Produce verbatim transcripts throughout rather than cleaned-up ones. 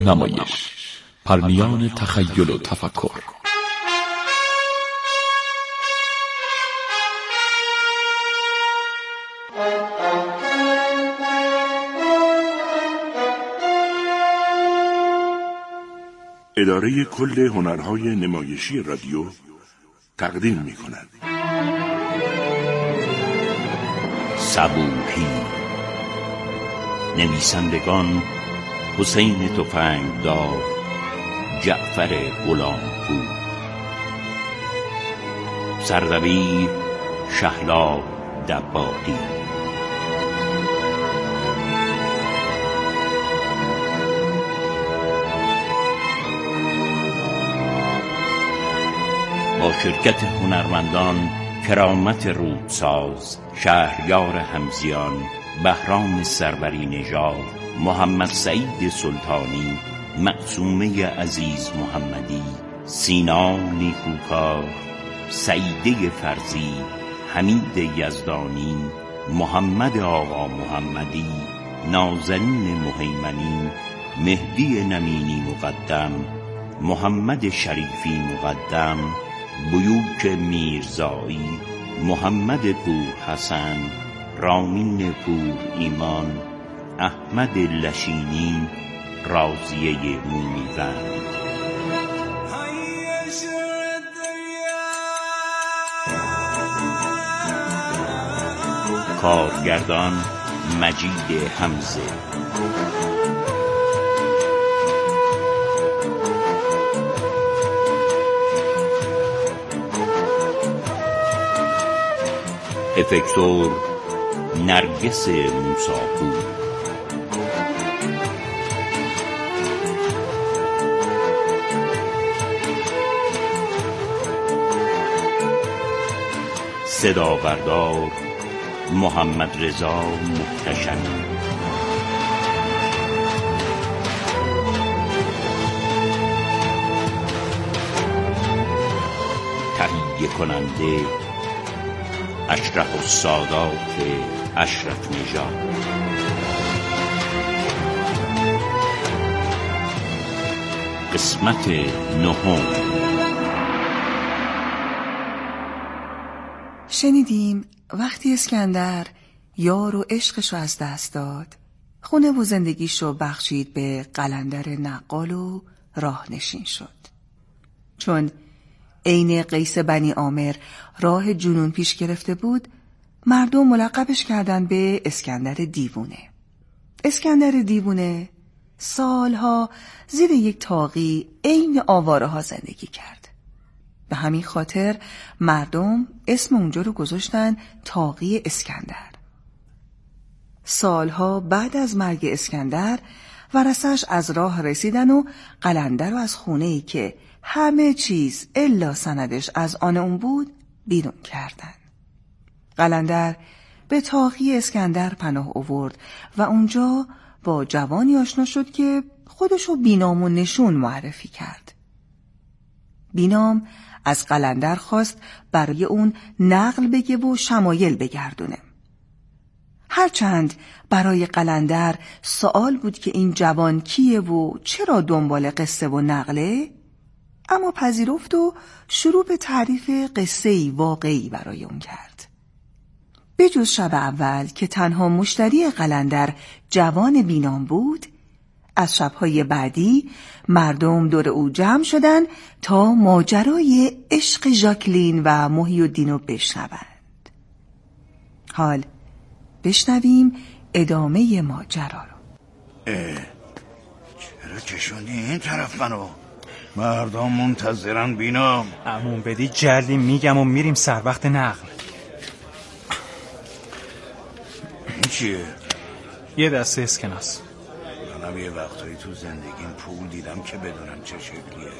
نمایش، پرمیان تخیل و تفکر. اداره کل هنرهای نمایشی رادیو تقدیم می کند. صبوحی. نویسندگان: حسین تفنگدار، جعفر غلامپور. سردبیر: شهلا دباغی. با شرکت هنرمندان کرامت رودساز، شهریار همزیان، بهرام سروری نژاد، محمد سعید سلطانی، معصومه عزیز محمدی، سینا نیکوکار، سعیده فرزی، حمید یزدانی، محمد آقا محمدی، نازنین مهیمنی، مهدی نمینی مقدم، محمد شریفی مقدم، بیوک میرزایی، محمد پور حسن، رامین پور ایمان، احمد لشینی، راضیه مومیوند. کارگردان: مجید حمزه. افکتور: نرگس موساپور. صدابردار: محمد رضا محتشمی. تهیه کننده: اشرف السادات اشرف نژاد. قسمت نهم. شنیدیم وقتی اسکندر یار و عشقشو از دست داد، خونه و زندگیشو بخشید به قلندر نقال و راه نشین شد. چون عین قیس بنی عامر راه جنون پیش گرفته بود، مردم ملقبش کردن به اسکندر دیوونه. اسکندر دیوونه سالها زیر یک طاقی عین آواره ها زندگی کرد. به همین خاطر مردم اسم اونجا رو گذاشتن طاقی اسکندر. سالها بعد از مرگ اسکندر ورثه‌اش از راه رسیدن و قلندر رو از خونه‌ای که همه چیز الا سندش از آن اون بود بیرون کردن. قلندر به طاقی اسکندر پناه آورد و اونجا با جوانی آشنا شد که خودشو بینام و نشون معرفی کرد. بینام از قلندر خواست برای اون نقل بگه و شمایل بگردونه. هرچند برای قلندر سوال بود که این جوان کیه و چرا دنبال قصه و نقله، اما پذیرفت و شروع به تعریف قصه‌ای واقعی برای اون کرد. به جز شب اول که تنها مشتری قلندر جوان بینام بود، از شبهای بعدی مردم دور او جمع شدن تا ماجرای عشق ژاکلین و محی الدین رو بشنوند. حال بشنویم ادامه ماجرا رو. اه، چرا کشوندی این طرف منو؟ مردم منتظرن بینام. امون بدی جلدی میگم و میریم سر وقت نقل. این چیه؟ یه دسته اسکناس. منم یه وقتایی تو زندگیم پول دیدم که بدونم چه شکلیه.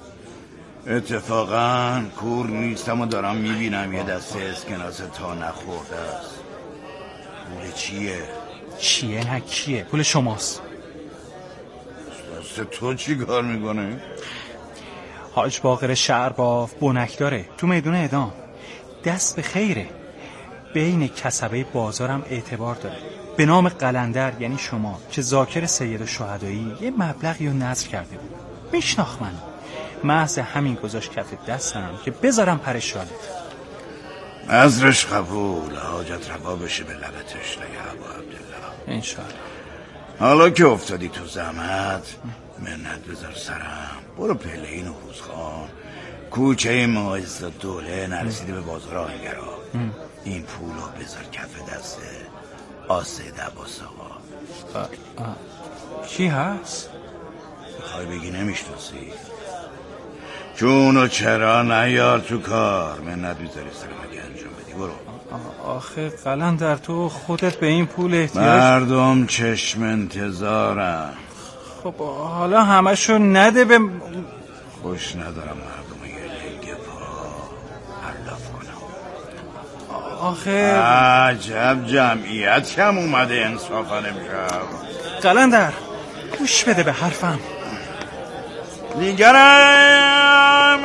اتفاقا کور نیستم و دارم میبینم یه دسته اسکناس تا نخورده است. پول چیه؟ چیه نه کیه؟ پول شماست. دست تو چی کار میکنه؟ حاج باقر شهرباف بنک داره تو میدون اعدام. دست به خیره. بین کسبه بازارم اعتبار داره. به نام قلندر یعنی شما که ذاکر سید الشهدایی یه مبلغی رو نذر کرده بود. میشناخت من. محض همین گذاشت کف دستم که بذارم پر شالت. نذرش قبول، حاجت روا بشه به لبتش نگه ابو عبدالله انشاءالله. حالا که افتادی تو زحمت منت بذار سرم، برو پله این حوزخان کوچه معز دوله نرسیده به بازار آهنگرا، این پولو بذار کف دست آسید عباس آقا. کی هست؟ بخوای بگی نمیشناسی؟ چونو چرا نیار تو کار، منت بذاری سرم اگه انجام بدی. برو. آخه قلندر تو خودت به این پول احتیاج؟ مردم چشم انتظارم. خب حالا همشو نده به خوش ندارم مردم یه لنگ پا عرلاف کنم. آخه عجب جمعیت کم اومده انصافا امشب. قلندر گوش بده به حرفم. دیگرم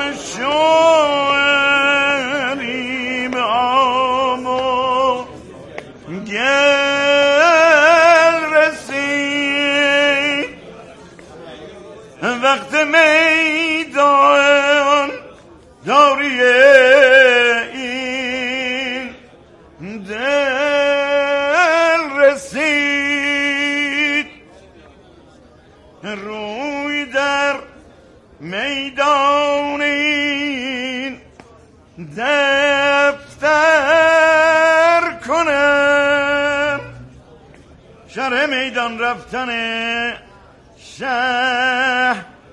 شوری به آب و گل رسید، وقت میدان داری این دل رسید، روی در میدان این دفتر کنم، شرح میدان رفتن شه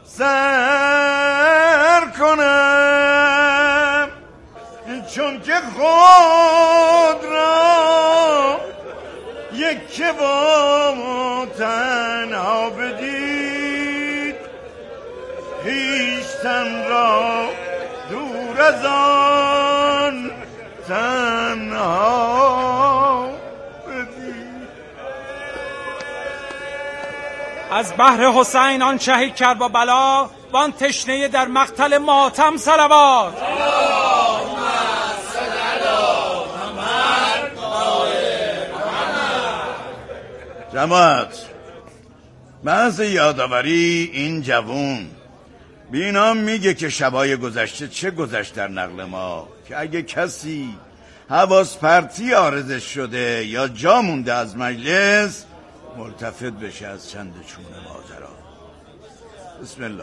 سر کنم، چون که خود را یک با تنها بدید، پیشتن را دور از آن تنها بدید. از بحر حسین آن شهید کرد با بلا، وان تشنه در مقتل ماتم صلوات. جماعت، محض یادآوری این جوون بینا میگه که شبای گذشته چه گذشت در نقل ما، که اگه کسی حواس پرتی عارضش شده یا جا مونده از مجلس ملتفت بشه از چند چون ماجرا. بسم الله.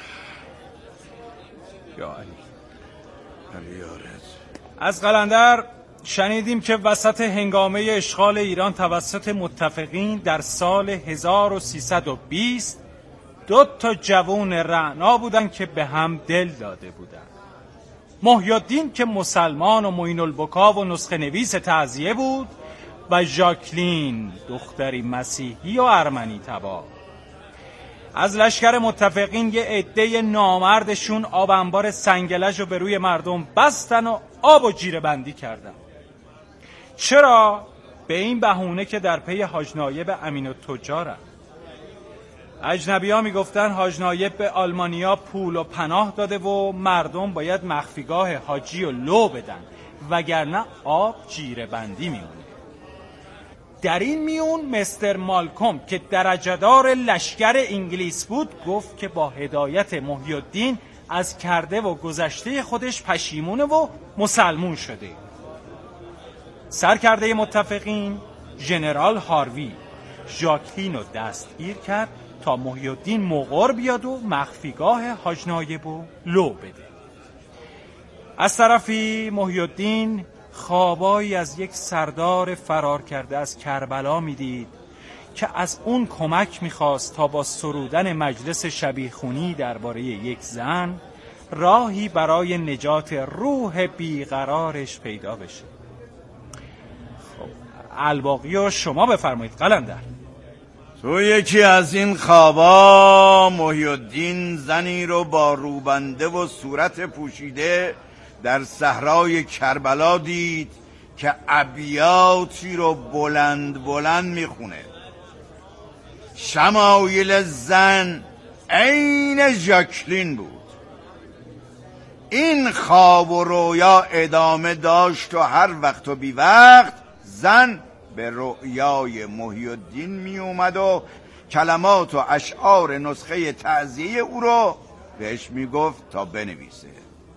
یا علی. علی یارت. از قلندر شنیدیم که وسط هنگامه اشغال ایران توسط متفقین در سال هزار و سیصد و بیست دو تا جوون رعنا بودن که به هم دل داده بودن. محی الدین که مسلمان و معین البکا و نسخه نویس تعزیه بود و ژاکلین دختری مسیحی و ارمنی تبار. از لشکر متفقین یه عده نامردشون آب انبار سنگلج رو به روی مردم بستن و آب و جیره بندی کردن. چرا؟ به این بهونه که در پی حاج نایب امین التجارن. اجنبی ها می گفتن حاج نایب به آلمانیا پول و پناه داده و مردم باید مخفیگاه حاجی و لو بدن وگرنه آب جیره بندی می اونه. در این میون مستر مالکوم که درجه‌دار لشکر انگلیس بود گفت که با هدایت محی الدین از کرده و گذشته خودش پشیمونه و مسلمون شده. سرکرده متفقین ژنرال هاروی ژاکلین رو دستگیر کرد تا محی الدین مغر بیاد و مخفیگاه حاج نایب رو لو بده. از طرفی محی الدین خوابایی از یک سردار فرار کرده از کربلا میدید که از اون کمک میخواست تا با سرودن مجلس شبیخونی درباره یک زن راهی برای نجات روح بیقرارش پیدا بشه. خب الباقی رو شما بفرمایید قلندر. تو یکی از این خوابا محی الدین زنی رو با روبنده و صورت پوشیده در صحرای کربلا دید که ابیاتی رو بلند بلند میخونه. شمایل زن عین ژاکلین بود. این خواب و رویا ادامه داشت و هر وقت و بی وقت زن به رؤیای محی الدین می اومد و کلمات و اشعار نسخه تعزیه او رو بهش می گفت تا بنویسه.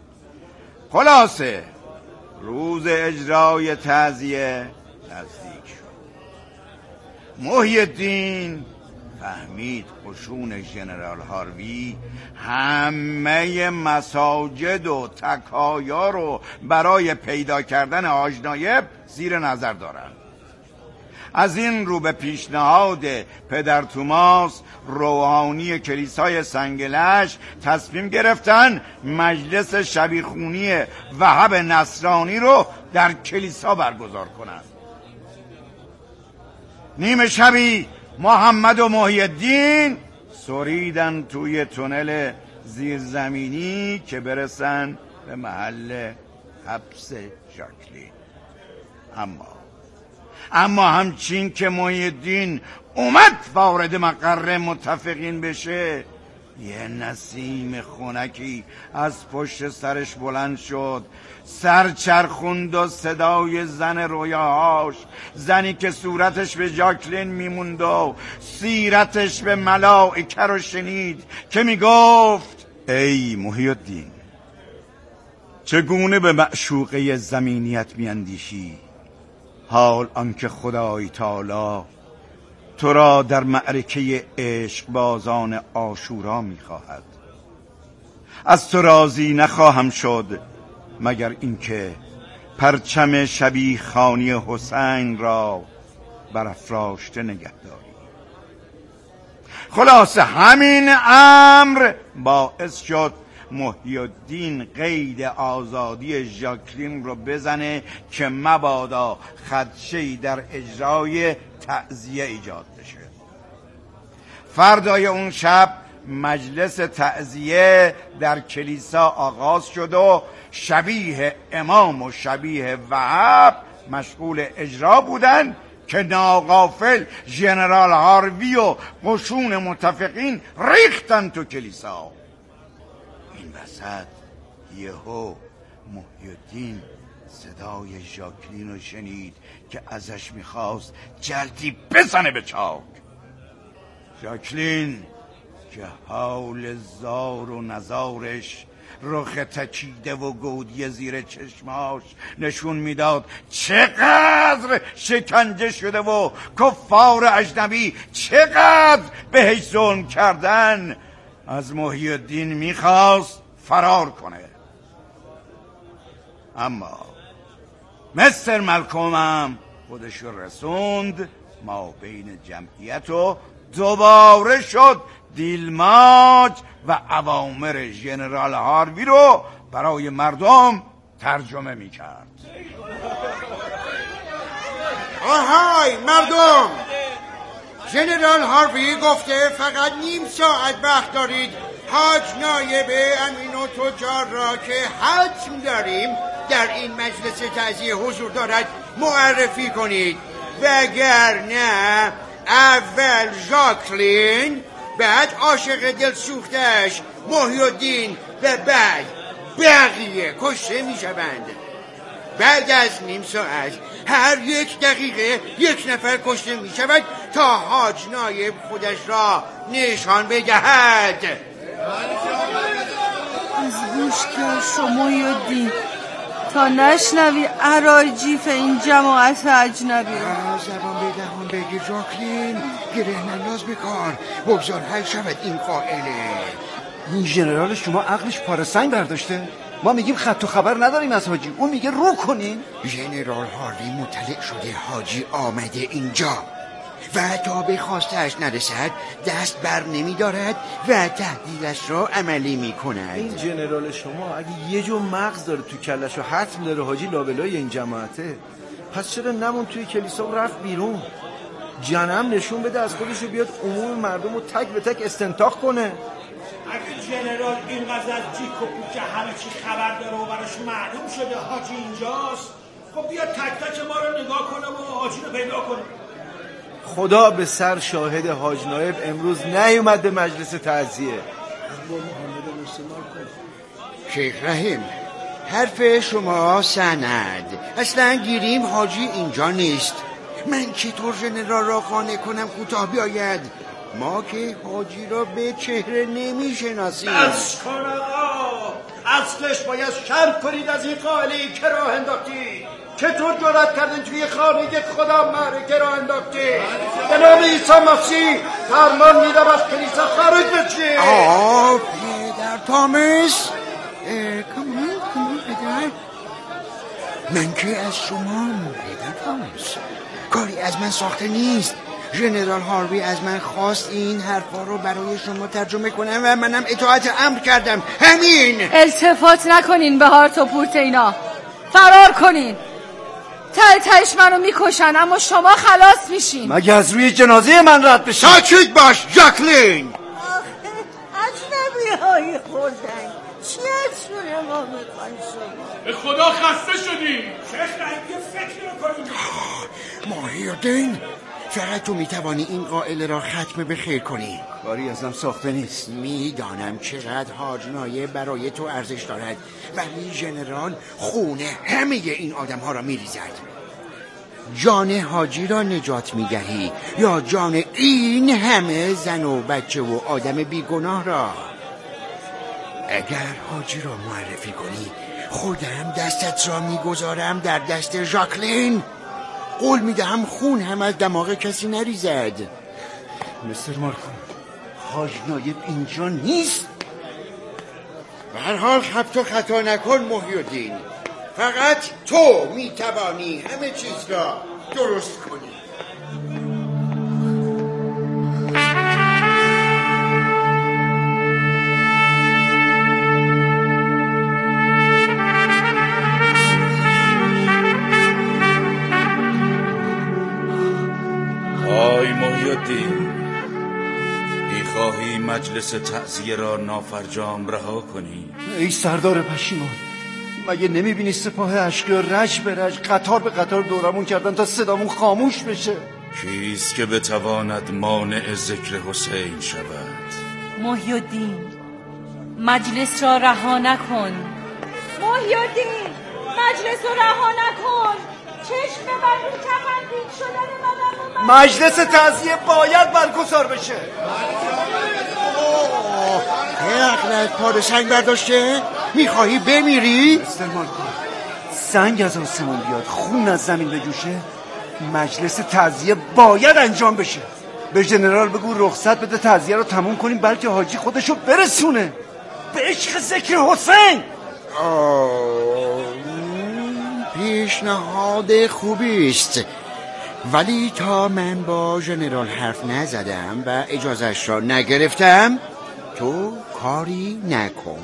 خلاصه روز اجرای تعزیه نزدیک شد. محی الدین فهمید قشون ژنرال هاروی همه مساجد و تکایا رو برای پیدا کردن حاج نایب زیر نظر دارن. از این رو به پیشنهاد پدر توماس روحانی کلیسای سنگلش تصمیم گرفتن مجلس شبیخونی وهب نصرانی رو در کلیسا برگزار کنند. نیمه شبی محمد و محی الدین سریدن توی تونل زیرزمینی که برسن به محل حبس ژاکلین. اما اما همچین که محی الدین اومد وارد مقر متفقین بشه، یه نسیم خنکی از پشت سرش بلند شد، سر چرخوند و صدای زن رویاهاش، زنی که صورتش به ژاکلین میموند و سیرتش به ملائکه رو شنید که میگفت ای محی الدین، چگونه به معشوقه زمینیت میاندیشی، حال آنکه خدای تعالی تو را در معرکه عشق بازان عاشورا میخواهد. از تو راضی نخواهم شد مگر اینکه پرچم شبیه خانی حسین را برافراشته نگه داری. خلاصه همین امر باعث شد محی الدین قید آزادی ژاکلین رو بزنه که مبادا خدشه‌ای در اجرای تعزیه ایجاد بشه. فردای اون شب مجلس تعزیه در کلیسا آغاز شد و شبیه امام و شبیه وهب مشغول اجرا بودن که ناغافل ژنرال هاروی و قشون متفقین ریختن تو کلیسا. این وسط یهو محی الدین صدای ژاکلین رو شنید که ازش میخواست جلدی بزنه به چاک. ژاکلین که حال زار و نزارش، رخ تکیده و گودی زیر چشماش نشون میداد چقدر شکنجه شده و کفار اجنبی چقدر بهش ظلم کردن، از محی الدین میخواست فرار کنه. اما مستر مالکوم هم خودش رسوند ما بین جمعیت و دوباره شد دیلماج و اوامر ژنرال هاروی رو برای مردم ترجمه میکرد. آهای مردم، ژنرال هاروی گفته فقط نیم ساعت وقت دارید حاج نایب امین و تجار را که حتم داریم در این مجلس تعزیه حضور دارد معرفی کنید، وگرنه اول ژاکلین، بعد عاشق دل سوختش محی الدین و بعد بقیه کشته می شوند. بعد از نیم ساعت هر یک دقیقه یک نفر کشته می شود تا حاج نایب خودش را نشان بدهد. از گوش که شما یادی تا نشنوی عراجیف این جماعت اجنبی رو. زبان به دهان بگیر ژاکلین، گره ننداز بکار، بگذار حل شود این قائله. این ژنرال شما عقلش پارسنگ برداشته؟ ما میگیم خط و خبر نداریم از حاجی، اون میگه رو کنین. ژنرال هاروی مطلع شده حاجی آمده اینجا و تا به خواستش نرسد دست بر نمی دارد و تهدیدش را عملی می کند. این ژنرال شما اگه یه جو مغز داره تو کلش و حتم داره حاجی لابلای این جماعته، پس چرا نمون توی کلیسا و رفت بیرون؟ جنم نشون بده از خودشو بیاد عموم مردم رو تک به تک استنتاق کنه. اگه جنرال اینقدر از جیک و پوک همه چی خبر داره و براش معلوم شده حاجی اینجاست، خب بیاد تک تک ما رو نگاه کنه و حاجی رو پیدا کنه. خدا به سر شاهد حاج نایب امروز نیومد به مجلس تعزیه. شیخ رحیم، حرف شما سند. اصلا گیریم حاجی اینجا نیست. من چطور ژنرال را قانع کنم کوتاه بیاید؟ ما که حاجی را به چهره نمیشناسیم. بس کن آقا، اصلش باید شرم کنید از این قائلی که راه انداختی. چطور جرأت کردین توی خانه خدا معرکه راه انداختی؟ به نام عیسی مسیح فرمان میدم از کلیسا خارج بشی. آه پدر تامس، کمان کمان پدر، من که از شما پدر تامس کاری از من ساخته نیست. ژنرال هاروی از من خواست این حرفا رو برای شما ترجمه کنم و منم اطاعت امر کردم. همین. التفات نکنین به هارت و پورت اینا، فرار کنین. ته تهش منو میکشن اما شما خلاص میشین. مگه از روی جنازه من رد بشین؟ ساکت باش ژاکلین. اجنبی های خوردن چی از روی ما میخوان شما؟ به خدا خسته شدیم. شیخ رحیم فکر میکنیم. ماهی الدین، فقط تو میتوانی این قائله را ختم به خیر کنی. کاری ازم ساخته نیست. میدانم چقدر حاج نایب برای تو ارزش دارد، ولی ژنرال خون همه این آدم ها را میریزد. جان حاجی را نجات میدهی یا جان این همه زن و بچه و آدم بیگناه را؟ اگر حاجی را معرفی کنی خودم دستت را میگذارم در دست ژاکلین. قول میدهم خون هم از دماغ کسی نریزد. مستر مارکو، حاج نایب اینجا نیست. به هر حال خبت و خطا نکن محی الدین. فقط تو میتوانی همه چیز را درست کنی. آی محی الدین، میخواهی مجلس تعزیه را نافرجام رها کنی؟ ای سردار پشیمان، مگه نمیبینی سپاه اشقیا رج به رج قطار به قطار دورمون کردن تا صدامون خاموش بشه؟ کیست که بتواند مانع ذکر حسین شود؟ محی الدین، مجلس را رها نکن. محی الدین، مجلس را رها نکن. چشم ببر رو کفندید شدن مدام و مجلس تعزیه باید برگزار بشه. هرقلت پا سنگ برداشته؟ میخواهی بمیری؟ مستر مارکو، سنگ از آسمون بیاد خون از زمین بجوشه، مجلس تعزیه باید انجام بشه. به ژنرال بگو رخصت بده تعزیه رو تموم کنیم بلکه حاجی خودشو برسونه به عشق ذکر حسین. پیشنهاد خوبی است، ولی تا من با ژنرال حرف نزدم و اجازهش را نگرفتم تو کاری نکن.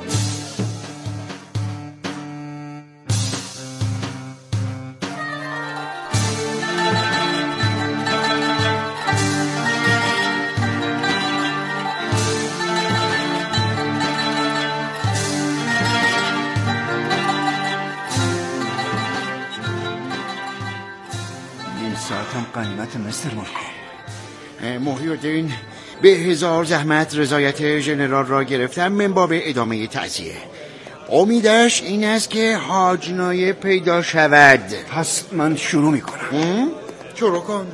ساعتم قنیمت مستر مارکو. محی الدین، به هزار زحمت رضایت ژنرال را گرفتم من باب ادامه تعزیه. امیدش این است که حاج نایب پیدا شود. پس من شروع میکنم. شروع کن.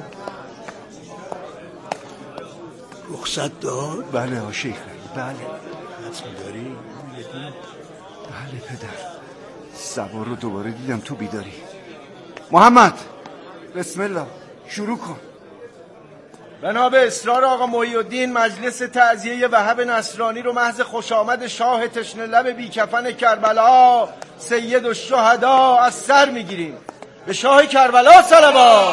رخصت دار؟ بله ها شیخ، بله. حتم داری؟ بله پدر، سوار رو دوباره دیدم تو بیداری. محمد بسم الله شروع کن. بنا به اصرار آقا محی الدین، مجلس تعزیه وهب نصرانی رو محض خوش آمد شاه تشنه لب بیکفن کربلا سید الشهدا از سر میگیریم. به شاه کربلا صلوات.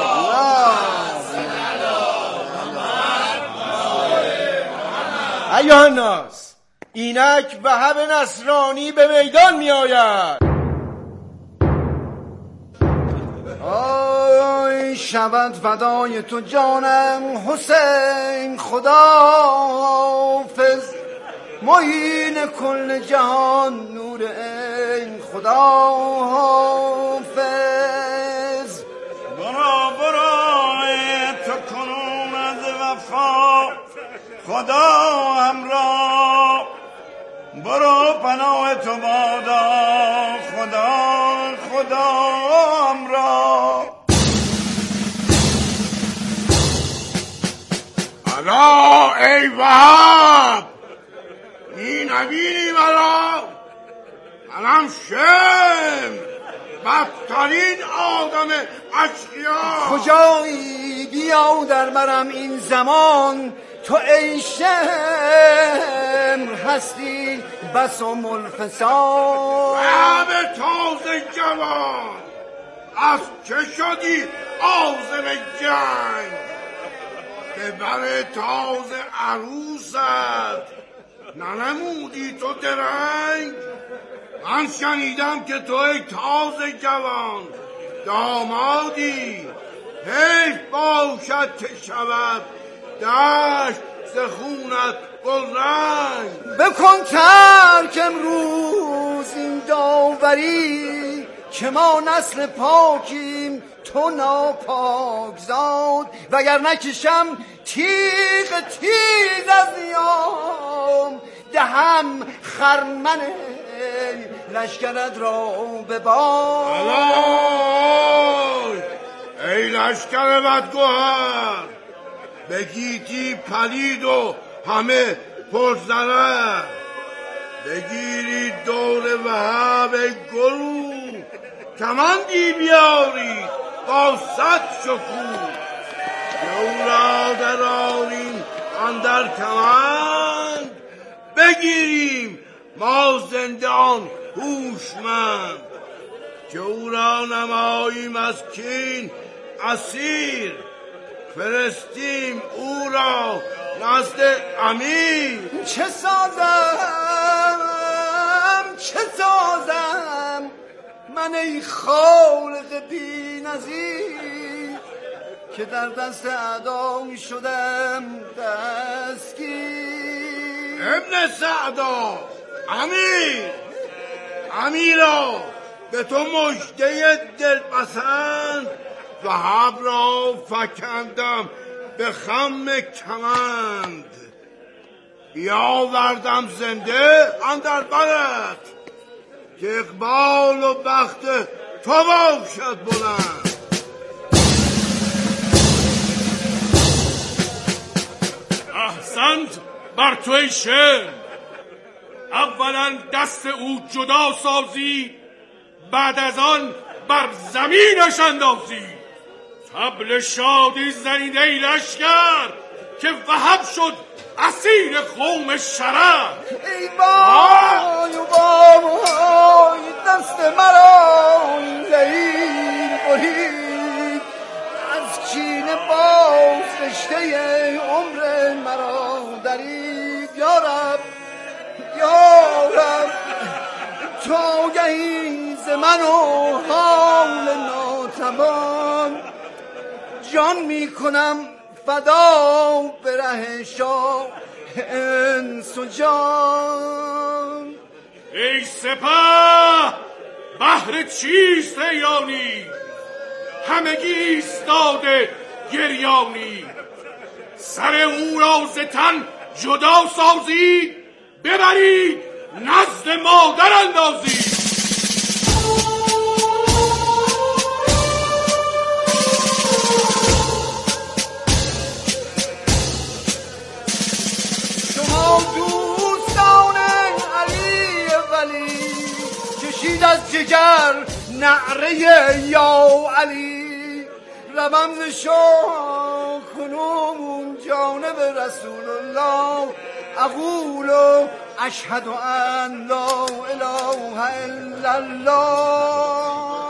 ایها الناس، اینک وهب نصرانی به میدان می آید. آی شود فدای تو جانم حسین، خدا حافظ معین کل جهان نور این، خدا حافظ. برا برا تو کنون از وفا خدا همراه، برو پناه تو بادا الا ای وهب می نبینی مرا؟ منم شم بدترین آدم اشقیا. کجایی بیا در برم این زمان، تو ای شمر هستی بس و ملفسان. همه تازه جوان از چه شدی عازم جنگ؟ ببر تازه عروست ننمودی تو درنگ؟ من شنیدم که تو ای تازه جوان دامادی، حیف باشد که شود دشت ز خونت گلرنگ. بکن ترک امروز این داوری، که ما نسل پاکیم تو ناپاک زاد. وگر نکشم تیغ تیز از نیام، دهم خرمن لشکرت را به باد. الای ای لشکر بدگوهر، بگیتی پلید و همه پرزره، بگیرید دور وهب ای گروه، کمندی بیارید با صد شکوه. او را دراریم اندر کمند، بگیریم ما زنده آن هوشمند. که او را نماییم از کین اسیر، فرستیم او را نزد امیر. چه سازم چه سازم من ای خالق بی نظیر، که در دست اعدا شدم دستگیر. ابن سعدا، امیر امیرا به تو مژده دلپسند، وهب را فکندم به خم کمند. بیاوردم زنده اندر برت، که اقبال و بخت تو باشد بلند. احسنت بر تو ای شم، اولا دست او جدا سازی، بعد از آن بر زمینش اندازی. طبل شادی زنید ای لشکر، که وهب شد اسیر قوم شرر. ای وای و وای دست مرا لیل برید، از کینه باز رشته عمر مرا درید. یا رب یا رب تا گهی ز من و حال ناتوان، جان می کنم فدا به ره شاه انس و جان. ای سپه بهر چیست ایانی، همگی ایستاده گریانی. سر او را ز تن جدا سازی، ببرید نزد مادر اندازی. شما دوستان علی ولی، کشید از جگر نعره یا علی. روم ز شاه کنون جانب رسول الله، اقول اشهد ان لا اله الا الله.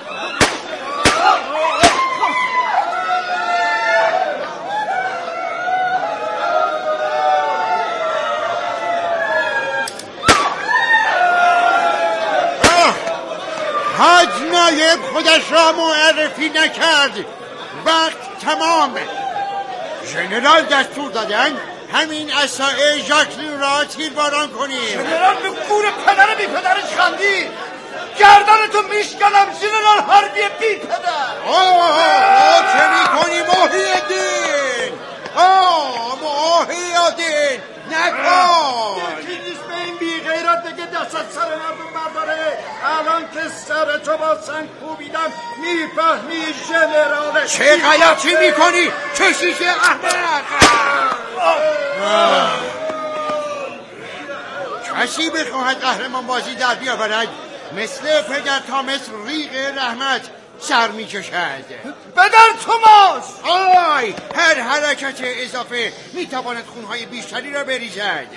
حاج نایب خودش را معرفی نکرد، وقت تمام. ژنرال دستور دادن همین عصای ژاکلین را تیرباران کنیم. ژنرال به گور پدر بی پدرش خندی، گردنتو میشکنم ژنرال هاربی بی پدر. آه چه میکنی محی الدین؟ آه محی الدین نکن. یکی نیست به این بی غیرت بگه دست از سر مردم برداره. الان که سر تو با سنگ کوبیدم میفهمی ژنراله. چه غلطی میکنی کشیش احمق؟ کسی بخواهد قهرمان بازی در بیاورد مثل پدر تا مثل ریق رحمت سر می کشد. پدر توماس آی هر حرکت اضافه می تواند خونهای بیشتری را بریزد.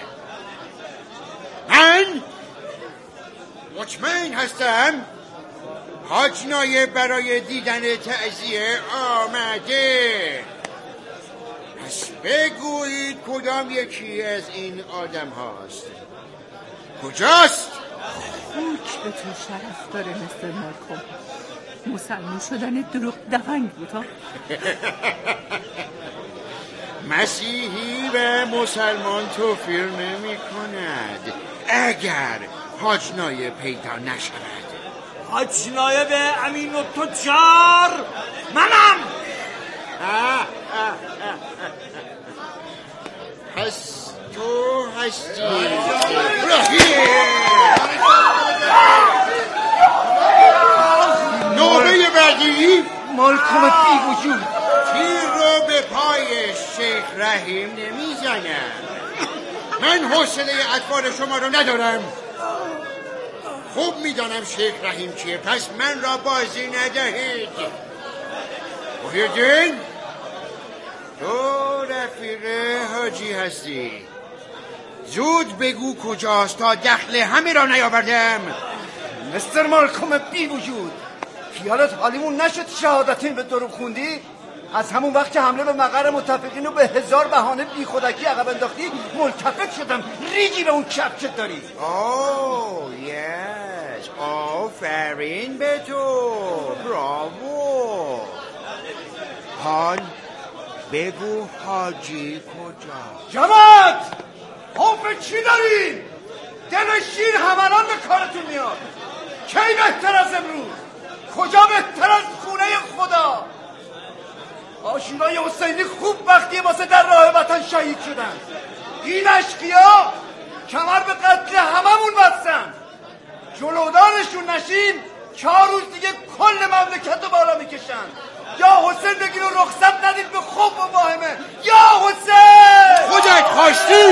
من مطمئن هستم حاج نایب برای دیدن تعزیه آمده. پس بگویید کدام یکی از این آدم هاست؟ کجاست؟ خوک به تو شرف داره مستر مالکوم. مسلمون شدن دروغ دفنگ بود ها. مسیحی و مسلمان توفیر نمی کند اگر حاج نایب پیدا نشود. حاج نایب امین و تجار منم. پس تو هستی نوبه بعدی مالکوم بی وجود تیر رو به پای شیخ رحیم نمیزنم. من حوصله اطفال شما رو ندارم. خوب میدانم شیخ رحیم چیه، پس من را بازی ندهید. محیدین تو رفیق حاجی هستی، زود بگو کجاست تا دخل همه را نیاوردم. مستر مالکوم بی وجود، خیالت حالیمون نشد شهادتین به دروغ خوندی؟ از همون وقت که حمله به مقر متفقین رو به هزار بهانه بی خودکی عقب انداختی ملتفت شدم ریگی به اون کپچت داری. اوه یس، آفرین به تو، براوو. حال بگو حاجی کجا؟ جماعت خوف چی دارین؟ دل شیر همالان به کارتون میاد. کی بهتر از امروز؟ کجا بهتر از خونه خدا؟ آشورای حسینی خوب وقتی واسه در راه وطن شهید شدن. این اشقیا کمر به قتل هممون بستن. جلودارشون نشیم چهار روز دیگه کل مملکت رو بالا میکشن. یا حسین بگیر و رخصت ندید به خوب و واهمه. یا حسین خودت خواستی.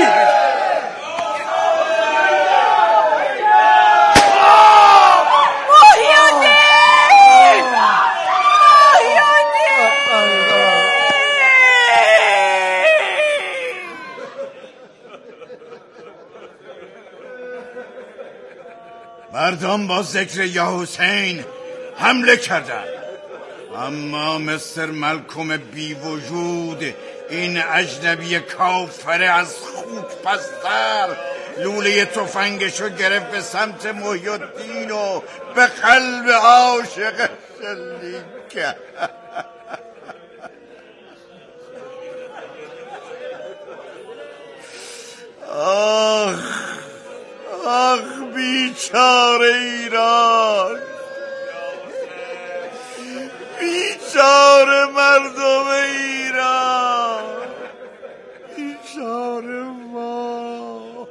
مردم با ذکر یا حسین حمله کردند، اما مستر مالکوم بی وجود، این اجنبی کافر از خوک پستر، لوله تفنگشو گرفت به سمت محی الدین و به قلب عاشق شلیک کرد. آخ آخ بیچاره ایران، بیچاره مردم ایران، بیچاره ما.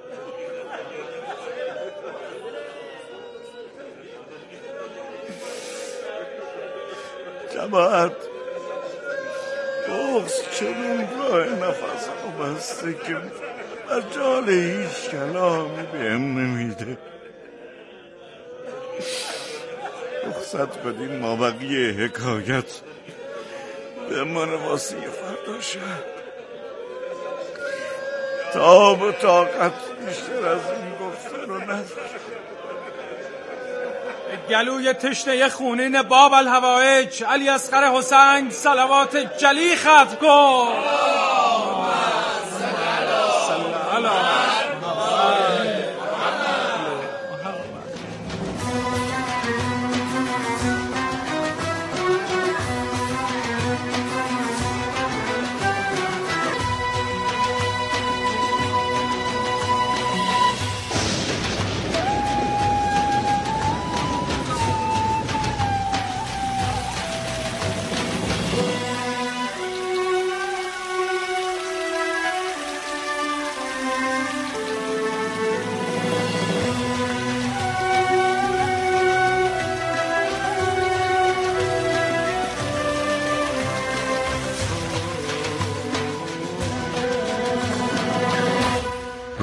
جماعت بغض چنون راه نفس بسته که مجال هیچ کلامی بهم نمیده. رخصت بدین ما بقیه حکایت به من واسی فردا شد. تا به طاقت بیشتر از این گفتن رو ندارم. گلوی تشنه خونین باب الهوایج علی اصغر حسین صلوات جلی ختم کن.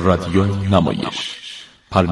رادیو نمایش.